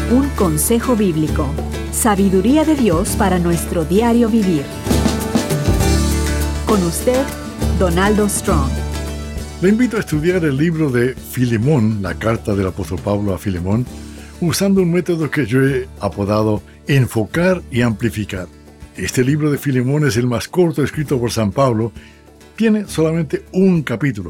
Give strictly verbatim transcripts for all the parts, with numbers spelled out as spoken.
Un consejo bíblico. Sabiduría de Dios para nuestro diario vivir. Con usted, Donaldo Strong. Le invito a estudiar el libro de Filemón, la carta del apóstol Pablo a Filemón, usando un método que yo he apodado enfocar y amplificar. Este libro de Filemón es el más corto escrito por San Pablo. Tiene solamente un capítulo.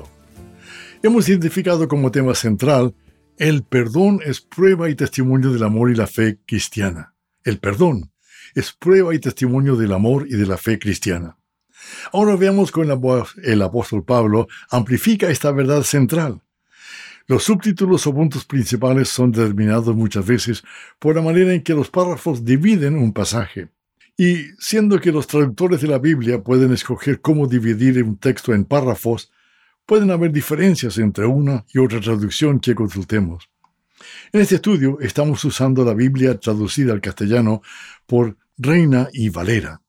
Hemos identificado como tema central: el perdón es prueba y testimonio del amor y la fe cristiana. El perdón es prueba y testimonio del amor y de la fe cristiana. Ahora veamos cómo el apóstol Pablo amplifica esta verdad central. Los subtítulos o puntos principales son determinados muchas veces por la manera en que los párrafos dividen un pasaje. Y siendo que los traductores de la Biblia pueden escoger cómo dividir un texto en párrafos, pueden haber diferencias entre una y otra traducción que consultemos. En este estudio estamos usando la Biblia traducida al castellano por Reina y Valera.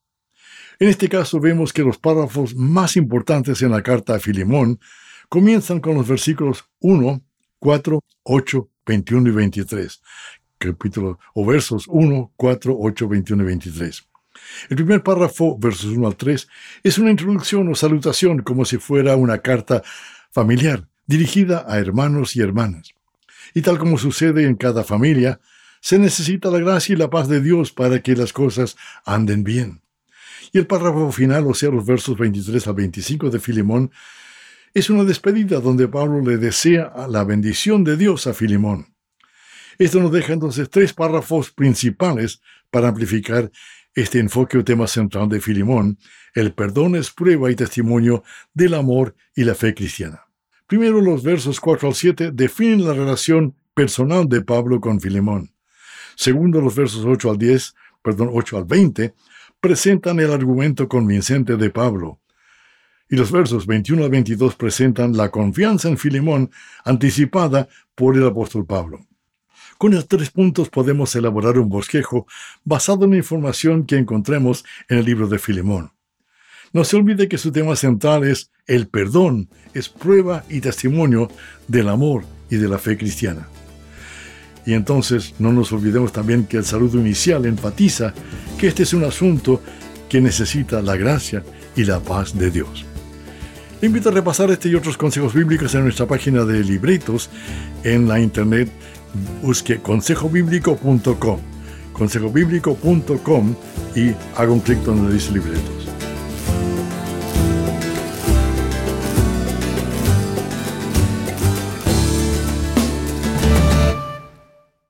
En este caso vemos que los párrafos más importantes en la carta a Filemón comienzan con los versículos uno, cuatro, ocho, veintiuno y veintitrés. Capítulo o versos uno, cuatro, ocho, veintiuno y veintitrés. El primer párrafo, versos uno al tres, es una introducción o salutación como si fuera una carta familiar, dirigida a hermanos y hermanas. Y tal como sucede en cada familia, se necesita la gracia y la paz de Dios para que las cosas anden bien. Y el párrafo final, o sea, los versos veintitrés al veinticinco de Filemón, es una despedida donde Pablo le desea la bendición de Dios a Filemón. Esto nos deja entonces tres párrafos principales para amplificar este enfoque o tema central de Filemón: el perdón es prueba y testimonio del amor y la fe cristiana. Primero, los versos cuatro al siete definen la relación personal de Pablo con Filemón. Segundo, los versos ocho al diez, perdón, ocho al veinte, presentan el argumento convincente de Pablo. Y los versos veintiuno al veintidós presentan la confianza en Filemón anticipada por el apóstol Pablo. Con estos tres puntos podemos elaborar un bosquejo basado en la información que encontremos en el libro de Filemón. No se olvide que su tema central es el perdón, es prueba y testimonio del amor y de la fe cristiana. Y entonces no nos olvidemos también que el saludo inicial enfatiza que este es un asunto que necesita la gracia y la paz de Dios. Le invito a repasar este y otros consejos bíblicos en nuestra página de libretos en la internet. Busque consejo bíblico punto com, consejo bíblico punto com y haga un clic donde dice libreto.